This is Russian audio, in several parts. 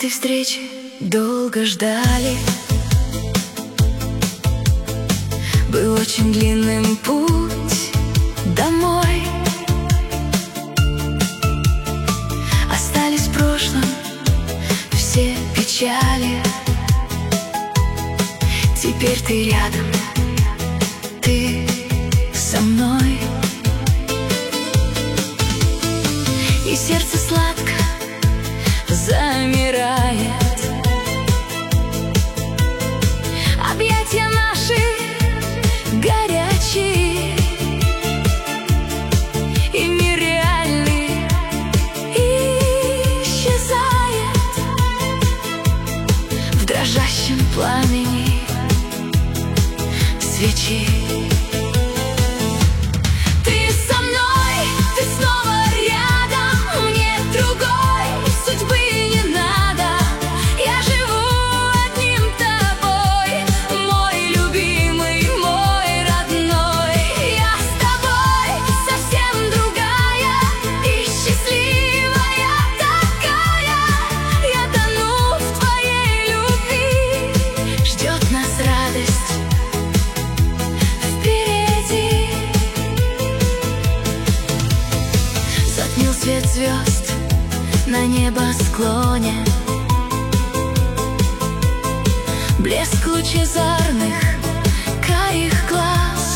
этой встречи долго ждали. Был очень длинным путь домой. Остались в прошлом все печали. Теперь ты рядом, ты со мной. И сердце сладко замирает. Объятия наши горячие, и мир реальный исчезает в дрожащем пламени свечи. Свет звезд на небосклоне, блеск лучезарных карих глаз.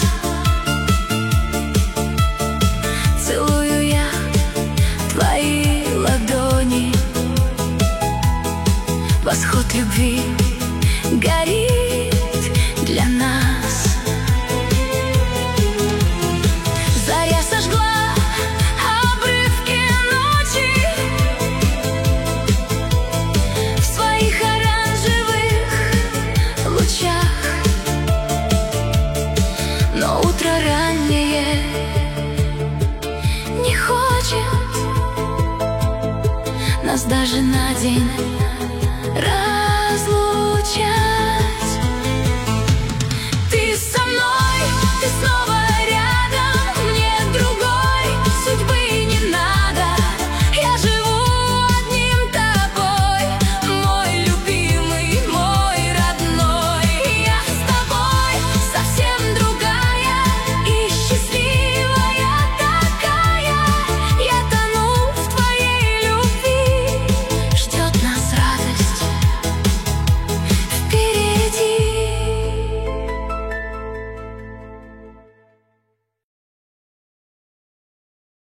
Целую я твои ладони, восход любви горит для нас. Заря сожгла раннее не хочет нас даже на день